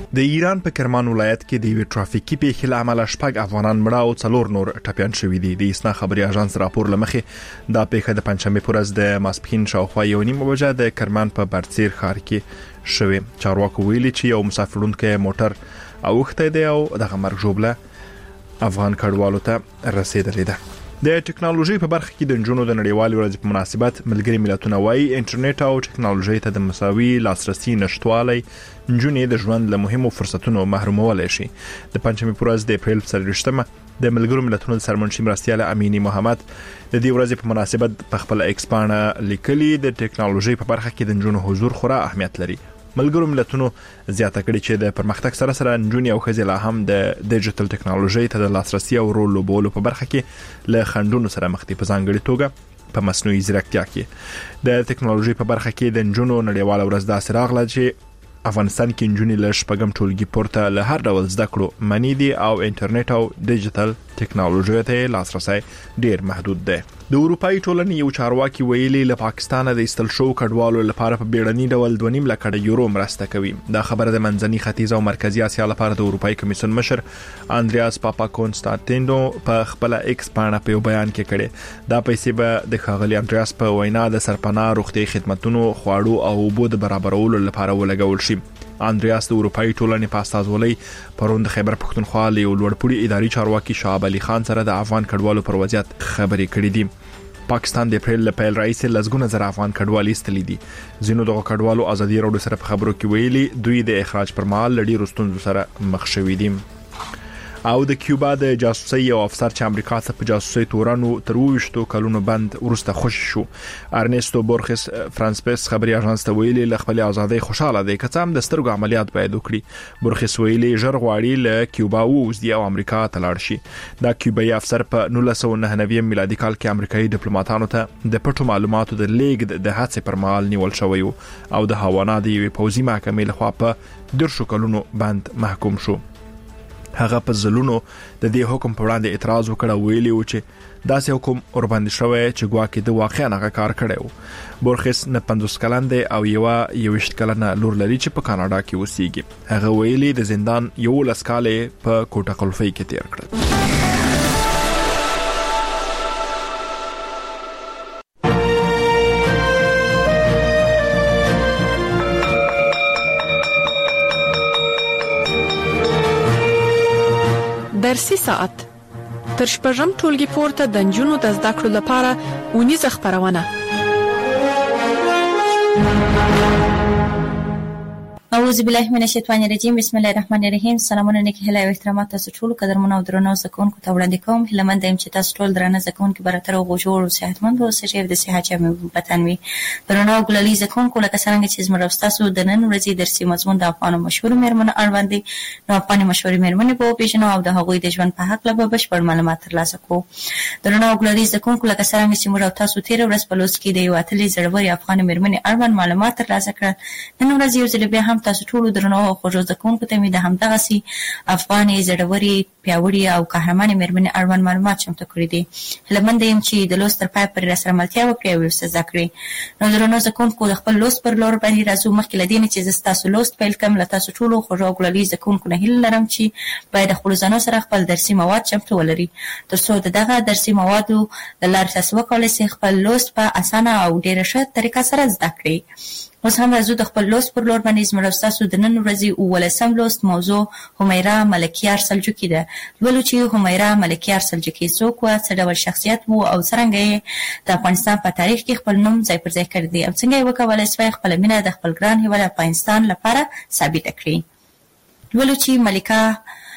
د ایران په کرمان ولایت کې د یو ټرافیکي پیښې له امله 6 افغانان مړه او 4 نور ټپیان شوي دي. د اسنا خبري اژانس راپور لمخې دا پیښه د پنځمې پر ورځ د ماسپښین شاوخوا 1:30 بجې د کرمان په برڅیر ښار کې شوې. چارواکو ویلي چې یو مسافرونکو موټر اوخته دی او دغه مرګ ژوبله افغان کډوالو ته رسیدلې ده. د ټکنالوژي په برخه کې د نجونو د نړیوالې ورځې په مناسبت ملګري ملتونه وايي انټرنیټ او ټکنالوژي ته د مساوي لاسرسي نشټوالی نجونې د ژوند له مهمو فرصتونو محرومولای شي. د پنځمې پر ورځ د اپریل 23 د ملګرو ملتونو د سرمنشي مرستیال امینی محمد د دې ورځې په مناسبت په خپل ایکس باندې لیکلي د ټکنالوژي په برخه کې د نجونو حضور خورا اهمیت لري. ملګرو ملتونو زیاته کړي چې د پرمختګ سره سره نجونې او ښځې لا هم د ډیجیټل ټکنالوژي ته د لاسرسي او رول لوبولو په برخه کې له خنډونو سره مخ دي. په ځانګړي توګه په مصنوعي ځیرکتیا کې د ټکنالوژي په برخه کې د نجونو نړیواله ورځ داسې راغله چې افغانستان کې نجونې له شپږم ټولګي پورته له هر ډول زده کړو منی دي او انټرنیټ او ډیجیټل ټکنالوژي ته لاسرسي ډیر محدود دی. د اروپאי ټولنې یو چارواکي ویلي له پاکستان د ایستل شو کډوالو لپاره په بیړني ډول 2.5 لک یورو مرسته کوي. دا خبره د منځني ختیځ او مرکزی اسیا لپاره د اروپאי کمیسیون مشر اندریاس پاپا کونستانتینو په خپل ایکس باندې په بیان کې کړي. دا پیسې به د ښاغلي اندریاس په وینا د سرپناه روغتي خدماتو خواړو او اوبو د برابرولو لپاره ولګول شي. اندریاس د اروپאי ټولنې په استازولۍ پرون د خیبر پښتونخوا له لوړپوړي اداري چارواکي شعب علي خان سره د افغان کډوالو پر وضعیت خبرې کړې دي. پاکستان د اپریل له پیل رئیس لزګونه زر افغان کډوالي استلې دي. زینو دغه کډوالو ازادي راډیو سره په خبرو کې ویلي دوی د اخراج پر مهال لړۍ رستونزو سره مخ شوي دي. او د کیوبا د جاسوسي یو افسر چې امریکا څخه په جاسوسي تورانو تر 20 کلونو بند ورسته خوش شو. ارنستو بورخس فرانسپس خبري اژانس ته ویلي له خپل ازادۍ خوشاله دی که څه هم د سترګو عملیات باید وکړي. بورخس ویلي ژر غواړي له کیوبا ووځي او امریکا ته لاړ شي. دا کیوبایي افسر په 1999 میلادي کال کې امریکایي ډیپلوماټانو ته د پټو معلوماتو د لیږد د هڅې پر مهال نیول شوی او د هاوانا د یوې پوځي محکمې لخوا په 10 کلونو بند محکوم شو. هغه په ځلونو د دې حکم په وړاندې اعتراض وکړ ویلي و چې داسې حکم اور باندې شوی چې ګواکې د واقعا هغه کار کړی و. بورخس نه 50 کلن دی او یو 20 کلنه لور لري چې په کاناډا کې اوسېږي. هغه ویلي د زندان یو لسکاله په کوټه قلفي کې تیر کړ. درسي ساعت تر شپږم ټولګي پورته د نجونو د زده کړو لپاره اونیزه خبرونه. اعوذ بالله من الشیطان الرجیم بسم الله الرحمن الرحیم. سلامونه نیکی هیله او احترامات تاسو ټول قدرمنو او درنو زکونکو ته وړاندې کوم. هیلمن دیم چې تاسو ټول درنه زکونکو براتر او جوړ او صحتمند او سجیب د صحت جامع وطن وي. درنو ګلالي زکونکو لکه څنګه چې زموږ تاسو د نن ورځې درسي مضمون د افغان مشهور مېرمنو اړوند دي. نو افغان مشهور مېرمنې په پیژنو او د هغوی د ژوند په حق له بشپړ معلومات ترلاسه کوو. درنو ګلالي زکونکو لکه څنګه چې موږ تاسو تیر ورځ په لوست کې د یو اتلې زړوري افغان مېرمنې اړوند معلومات ترلاسه کړل. نن ورځ یو ځل بیا هم تاسو ټول درنو او خوږو زکونکو ته مې د همدغه سي افغاني زړوري پیاوړي او قهرمانه مېرمنې اړوند معلومات چمتو کړی دي. هلمند یم چې د لوست تر پای پورې سره ملتیا وکړي او څه ذکرې. نو درنو زکونکو د خپل لوست پر لور باندې راځو. مخکې لدی نه چې تاسو لوست پیل کوم له تاسو ټول خوږو ګلالي زکونکو نه هیله لرم چې باید خپل ځانو سره خپل درسي مواد چمتو ولري ترڅو دغه درسي موادو د لارې تاسو وکولای شئ خپل لوست په اسانه او ډیره ښه طریقه سره زده کړئ. اوس هم راځو د خپل لوست پر لور باندې زموږ تاسو د نن ورځې 19 لوست موضوع همیرا ملکیار سلجوقي ده. ولو چې همیرا ملکیار سلجوقي څوک و، څه ډول شخصیت وو او څنګه یې د افغانستان په تاریخ کې خپل نوم ځای پر ځای کړی دی او څنګه یې وکولای شوی خپل مینه د خپل ګران هیواد افغانستان لپاره ثابت کړي. ولو چې ملکه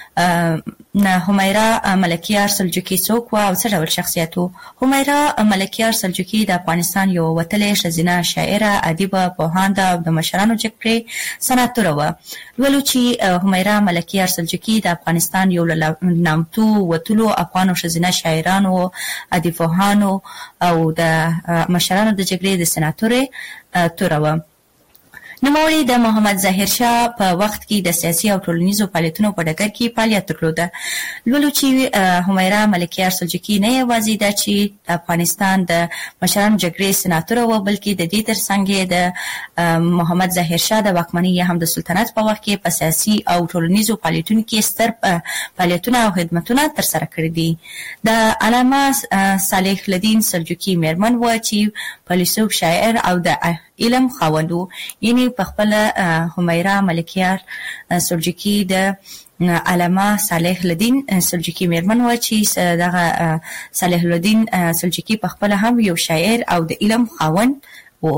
همیرا ملکیار سلجوقي څوک و او څه ډول شخصیت وو. همیرا ملکیار سلجوقي د افغانستان یو وتلې ښځینه شاعره، ادیبه، پوهانده او د مشرانو جګړې سناتوره وه. ولو چې همیرا ملکیار سلجوقي د افغانستان یو له نامتو وتلو افغانو ښځینه شاعرانو، ادیب پوهانو او د مشرانو د جګړې د سناتورې توره وه. نوموړي د محمد ظاهر شاه په وخت کې د سیاسي او ټولنیزو فعالیتونو په ډګر کې فعالیت درلوده. لولو چې همیرا ملکیار سلجوقي نه یوازې ده چې د افغانستان د مشرانو جګړې سناتوره وه، بلکې د دې ترڅنګ یې د محمد ظاهر شاه د واکمنۍ یا هم د سلطنت په وخت کې په سیاسي او ټولنیزو فعالیتونو کې ستر فعالیتونه او خدمتونه ترسره کړي دي. د علامه صالح الدین سلجوقي میرمن وه چې فیلسوف، شاعر او د علم خاوند و. یعنی په خپل همیرا ملکیار سلجوقي د علامه صالح الدین سلجوقي میرمن و چې دغه صالح الدین سلجوقي په خپل هم یو شاعر او د علم خاوند و.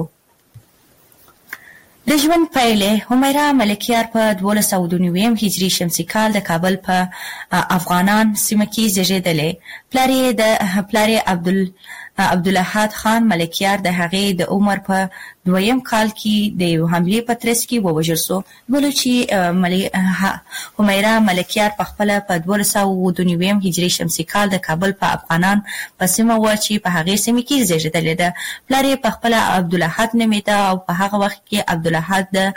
د ژوند پایلې: همیرا ملکیار په 1292 هجري شمسي کال د کابل په افغانان سیمه کې زیږېدلی. پلار یې عبدالاحد خان ملکیار د هغې د عمر په 2م کال کې د یو حملې په ترڅ کې ووژل سو. بلو چې همیرا ملکیار په خپله په 1292 هجري شمسي کال د کابل په افغانان په سیمه وه چې په هغې سیمې کې زیږېدلې ده. پلار یې په خپله عبدالاحد نومېده او په هغه وخت کې عبدالاحد د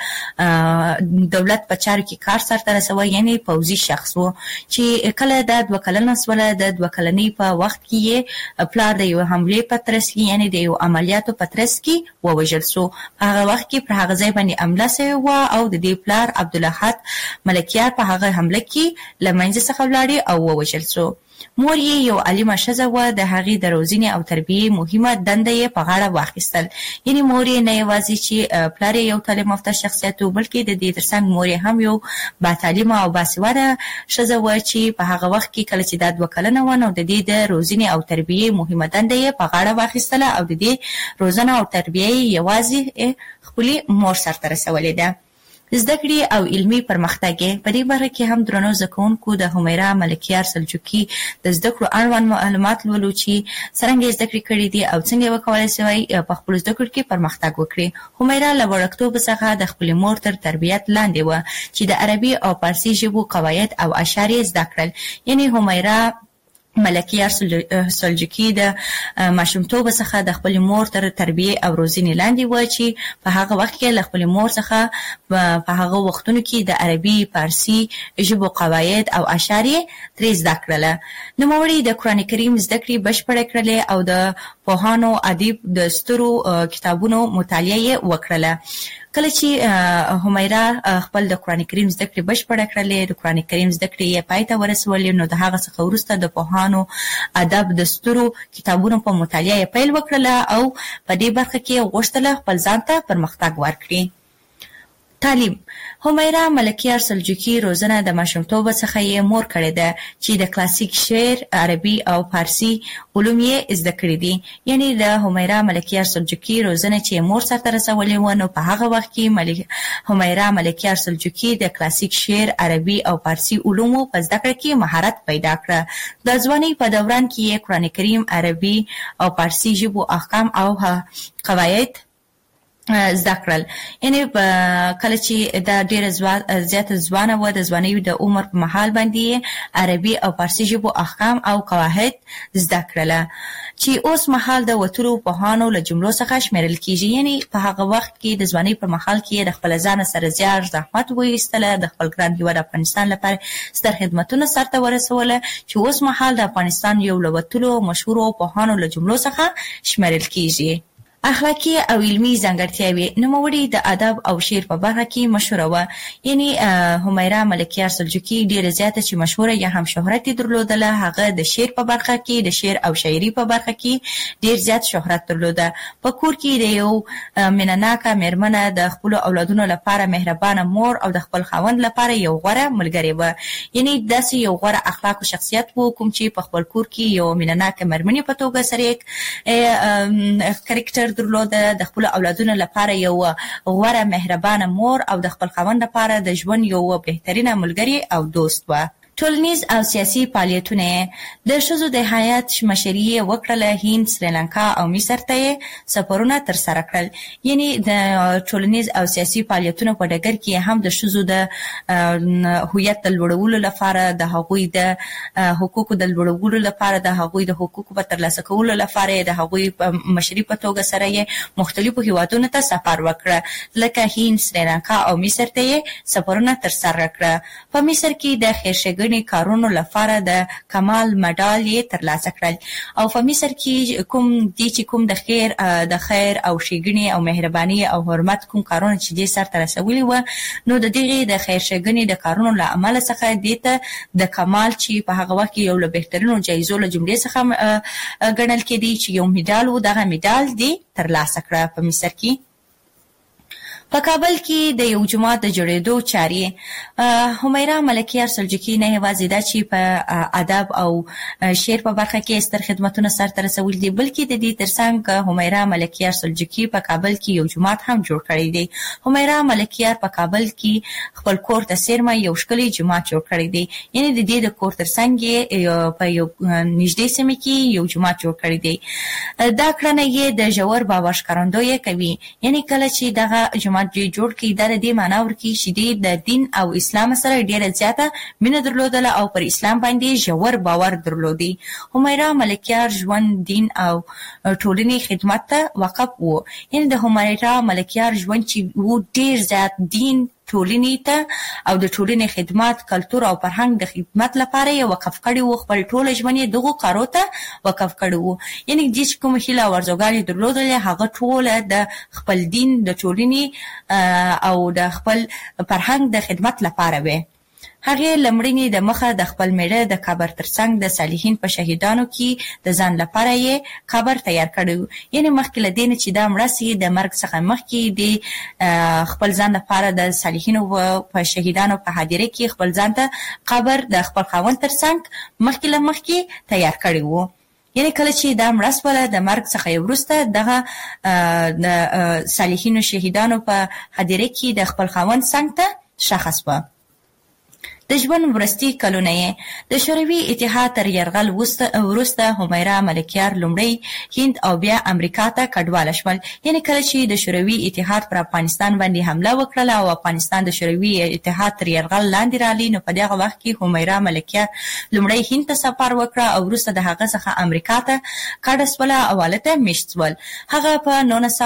دولت په چارو کې کار سرته رسوه، یعنې پوځي شخص و چې کله د 2 کلنه سوله. د 2 کلنۍ په وخت کې یې پلار د یو حملې په ترڅ کې، یعنې د یو عملیاتو په ترڅ کې ووژل سو. په هغه وخت کې پر هغه ځای باندې حمله سوې وه او د دې پلار عبدالاحد ملکیار په هغه حمله کې له منځه څخه ولاړې او ووژل سو. مور یې یو عالمه ښځه وه، د هغې د روزنې او تربیې مهمه دنده یې په غاړه واخیستل. یعنې مور یې نه یوازې چې پلار یې یو تعلیم یافته شخصیت و، بلکې د دې ترڅنګ مور یې هم یو باتعلیمه او باسواده ښځه وه چې په هغه وخت کې کله چې دا 2 کلنه وه نو د دې د روزنې او تربیې مهمه دنده یې په غاړه واخیستله او د دې روزنه او تربیه یې یوازې خپلې مور سرته رسولې ده. زده کړې او علمي پرمختګ په دې باره کې هم درنو زده کوونکو د همیرا ملکیار سلجوقي د زده کړو اړوند معلومات لولو چې څرنګه یې زده کړې کړي دي او څنګه یې وکولی سوی په خپلو زده کړو کې پرمختګ وکړي. همیرا له وړکتوبه څخه د خپلې مور تر تربیت لاندې وه چې د عربي او فارسي ژبو قواعد او اشعار یې زده کړل. یعنې همیرا ملکیار سلجوقي د ماشومتوبه څخه د خپلې مور تر تربیې او روزنې لاندې وه چې په هغه وخت کې له خپلې مور څخه په هغه وختونو کې د عربي، فارسي ژبو قواعد او اشعار یې ترې زده کړله. نوموړي د قرآن کریم زده کړې بشپړې کړلې او د پوهانو ادیب د سترو کتابونو مطالعه یې وکړله. کله چې همیرا خپل د قرآن کریم زده کړې بشپړه کړلې، د قرآن کریم زده کړې یې پای ته ورسولې، نو د هغه څخه وروسته د پوهانو ادب د سترو کتابونو په مطالعه یې پیل وکړله او په دې برخه کې غوښتله خپل ځان ته پرمختګ ورکړي. تعلیم: همیرا ملکیار سلجوقي روزنه د ماشومتوبه څخه یې مور کړې ده چې د کلاسیک شعر، عربي او فارسي علوم یې زده کړي دي. یعنې د همیرا ملکیار سلجوقي روزنه چې مور سرته رسولې وه نو په هغه وخت کې همیرا ملکیار سلجوقي د کلاسیک شعر، عربي او فارسي علومو په زده کړه کې مهارت پیدا کړه. د ځوانۍ په دوران کې یې قرآن کریم، عربي او فارسي ژبو احکام او قواعد زده کړل. یعنې کله چې دا ډېره زیاته ځوانه وه، د ځوانۍ د عمر په مهال باندې عربي او فارسي ژبو احکام او قواعد زده کړله چې اوس مهال د وتلو پوهانو له جملو څخه شمیرل کیږي. یعنې په هغه وخت کې د ځوانۍ په مهال کې د خپل ځان سره زیار زحمت وایستله، د خپل ګران هیواد افغانستان لپاره ستر خدمتونه سرته ورسوله چې اوس مهال د افغانستان یو له وتلو مشهورو پوهانو له جملو څخه شمیرل کیږي. اخلاقی او علمی ځانګړتیاوې: نوموړي د ادب او شعر په برخه کې مشهوره وه. یعنې همیرا ملکیار سلجوقي ډېره زیاته چې مشهوره یا هم شهرت یې درلودله، هغه د شعر په برخه کې، د شعر او شاعري په برخه کې ډېر زیات شهرت درلوده. په کور کې د یو مینه‌ناکه مېرمنه، د خپلو اولادونو لپاره مهربانه مور او د خپل خاوند لپاره یو غوره ملګری وه. یعنې داسې یو غوره اخلاقو شخصیت و کوم چې په خپل کور کې یو مینه‌ناکه مېرمنې په توګه سره کرکټر درلوده، د خپل اولادونو لپاره یو غوره مهربانه مور او د خپل خاوند لپاره د ژوند یو بهترینه ملګری او دوست و. ټولنیز او سیاسي فعالیتونه د ښځو د هیات مشري وکړله. هند، سریلانکا او مصر ته سفرونه ترسره کړل. یعنی د ټولنیز او سیاسي فعالیتونو په ډګر کې هم د ښځو د هویت د لوړولو لپاره، د هغوی د حقوقو د لوړولو لپاره، د هغوی د حقوقو په ترلاسه کولو لپاره، د هغوی په مشري په توګه سره یې مختلفو هیوادونو ته سفر وکړه. لکه هند، سریلانکا او مصر ته سفرونه ترسره کړه. په مصر کې د خیرښېګڼې کارونو لپاره د کمال مډال یې ترلاسه کړل. او په مصر کې کوم د خیر او ښېګڼې او مهرباني او حرمت کوم کارونه چې دې سرته رسولي وو، نو د دغې د خیرښېګڼې د کارونو له امله څخه دې ته د کمال چې په هغه وخت کې یو له بهترینو جایزو له جملې څخه ګڼل کېدی چې یو میډال و، دغه میډال دې ترلاسه کړه. په مصر کې په کابل کې د یو جومات د جوړېدو چارې همیرا ملکیار سلجوقي نه یوازې دا چې په ادب او شعر په برخه کې ستر خدمتونه سرته رسولي دي، بلکې د دې ترڅنګ همیرا ملکیار سلجوقي په کابل کې یو جومات هم جوړ کړی دی. همیرا ملکیار په کابل کې خپل کور ته څیرمه یو ښکلی جومات جوړ کړی دی. یعنی د دې د کور ترڅنګ په یو نږدې سیمه کې یو جومات جوړ کړی دی. دا کړنه یې د ژور باور ښکارندویي کوي. یعنی کله چې دغه جومات جوړ کړي، دا د دې معنا ورکوي چې د دین او اسلام سره ډېره زیاته مینه درلودله او پر اسلام باندې ژور باور درلودي. همیرا ملکیار ژوند، دین او ټولنې خدمت ته وقف و. یعنی د همیرا ملکیار ژوند چې و ډېر زیات دین، ټولنې ته او د ټولنې خدمات، کلتور او فرهنګ د خدمت لپاره یې وقف کړی و. خپل ټول ژوند یې دغو کارو ته وقف کړی و. یعنی چې کوم هیله او ارزوګانې درلودلې، هغه ټوله د خپل دین، د ټولنې او د خپل فرهنګ د خدمت لپاره وې. هغې لمړنې د مخه د خپل میړه د قبر ترڅنګ د صالحین په شهیدانو کې د ځان لپاره یې قبر تیار کړی. یعنی مخکې له دې نه چې دا مړه سي، د مرګ څخه مخکې د خپل ځان لپاره د صالحینو په شهیدانو په حاضرۍ کې خپل ځان ته قبر د خپل خاوند ترڅنګ مخکې له مخکې تیار کړی و. یعنی کله چې دا مړه سوله، د مرګ څخه وروسته دغه د صالحینو شهیدانو په حاضرۍ کې د خپل خاوند څنګ ته ښخ سوه. د ژوند وروستي کلونه یې د شوروي اتحاد تر یرغل وروسته همیرا ملکیار لومړی هند او بیا امریکا ته کډواله شول. یعنی کله چې د شوروي اتحاد پر افغانستان باندې حمله وکړله او افغانستان د شوروي اتحاد تر یرغل لاندې رالی، نو په دغه وخت کې همیرا ملکیار لومړی هند ته سفر وکړه او وروسته د هغه څخه امریکا ته کډه سوله او هلته میشت سول. هغه په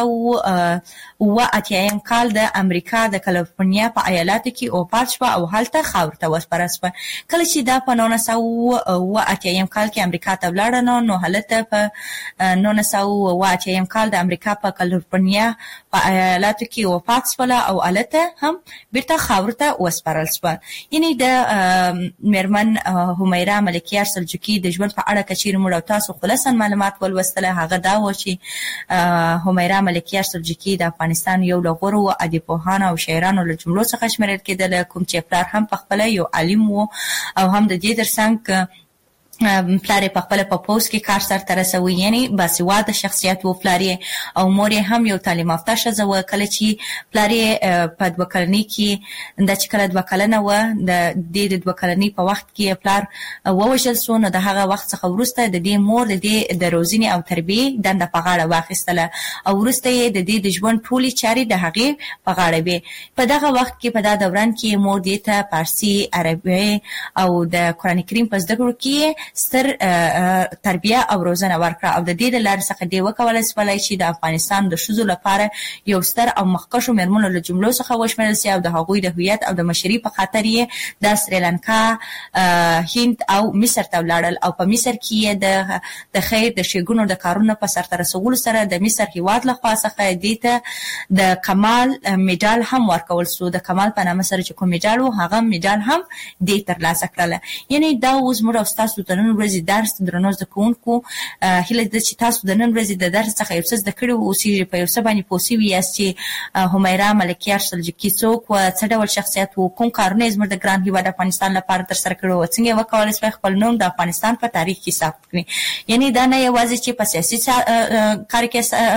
1987 کال د امریکا د کالیفورنیا په ایالاتو کې وفات شوه او هلته خاورو ته وسپاره شوه. کله چې دا په 1987 کال کې امریکا ته ولاړه، نو هلته په 1987 کال د امریکا په کالیفورنیا په ایالاتو کې وفات شوله او هلته هم بیرته خاورو ته وسپارل شوه. یعنی د میرمن همیرا ملکیار سلجوقي د ژوند په اړه که چیرې موږ او تاسو خلاصا معلومات ولوستله، هغه دا و چې همیرا ملکیار سلجوقي د افغانستان یو له غوره ادیبپوهانو او شاعرانو له جملو څخه شمیرل کېدله، کوم چې پلار هم پخپله یو عالم و او هم د دې ترڅنګ پلار په خپل په پوز کې کار سرته رسوي. یعنی باسواده شخصیت و پلار او مور هم یو تعلیم یافته ښځه و. کله چې پلار په 2 کلنۍ کې دا چې کله 2 کلنه و، د دې 2 کلنۍ په وخت کې پلار ووژل سو، نو د هغه وخت څخه وروسته د دې مور د دې د روزنې او تربیې دنده په غاړه واخیستله او وروسته یې د دې د ژوند ټولې چارې د هغې په غاړه وې. په دغه وخت کې په دا دوران کې مور دې ته فارسي، عربي او د قرآن کریم په زده کړو کې ستر تربیه او روزنه ورکړه او د دې د لارې څخه دې وکولای سولی چې د افغانستان د ښځو لپاره یو ستر او مخکښو میرمنو له جملو څخه وشمېرل سي او د هغوی د هویت او د مشري په خاطر یې د سریلانکا، هند او مصر ته ولاړل او په مصر کې یې د خیر د ښېګڼو د کارونو په سرته رسولو سره د مصر هېواد لخوا څخه دې ته د کمال میډال هم ورکول سو. د کمال په نامه سره چې کوم میډال و، هغه میډال هم دې ترلاسه کړله. یعنی دا اوس موږ او ستاسو د نن ورځې درس درنو زده کوونکو هیله ده چې تاسو د نن ورځې د درس څخه یو څه زده کړي اوسئ، په یو څه باندې پوه سوي یاست چې همیرا ملکیار سلجوقي څوک و، څه ډول شخصیت و، کوم کارونه یې زموږ د ګران هېواد افغانستان لپاره ترسره کړي و، څنګه یې وکولای سوی خپل نوم د افغانستان په تاریخ کې ثبت کړي. یعنی دا نه یوازې چې په سیاسي کار کې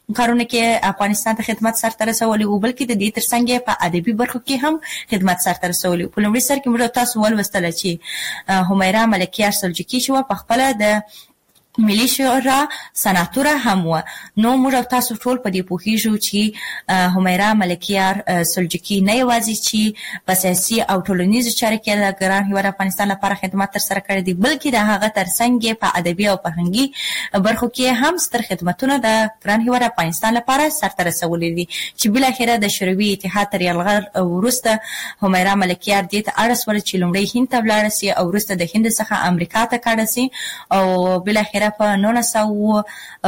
کارونه کې افغانستان ته خدمت سرته رسولي او بلکې د دې ترڅنګ په ادبي برخو کې هم خدمت سرته رسولي. په لومړي سر کې موږ تاسو ولوستل چې همیرا ملکیار سلجوقي چې په خپل د ملي شورا سناتوره هم و. نو موږ تاسو ټول په دې پوهیږو چې همیرا ملکیار سلجوقي نه یوازې چې په سیاسي او ټولنیزو چارو کې د ګران هیواد افغانستان لپاره خدمات ترسره کړي دي، بلکې د هغه ترڅنګ په ادبي او فرهنګي برخو کې هم ستر خدمتونه د ګران هیواد افغانستان لپاره سرته رسولي دي چې بل اخره د شوروي اتحاد تر یرغل وروسته همیرا ملکیار دې ته اړ شول چې لومړی هند ته ولاړ شي او وروسته د هند څخه امریکا ته کډه شي او بل اخره په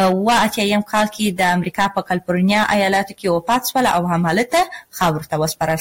1980 کال کې د امریکا په کالیفورنیا ایالاتو کې وفات شول او همالته خاور ته وسپارل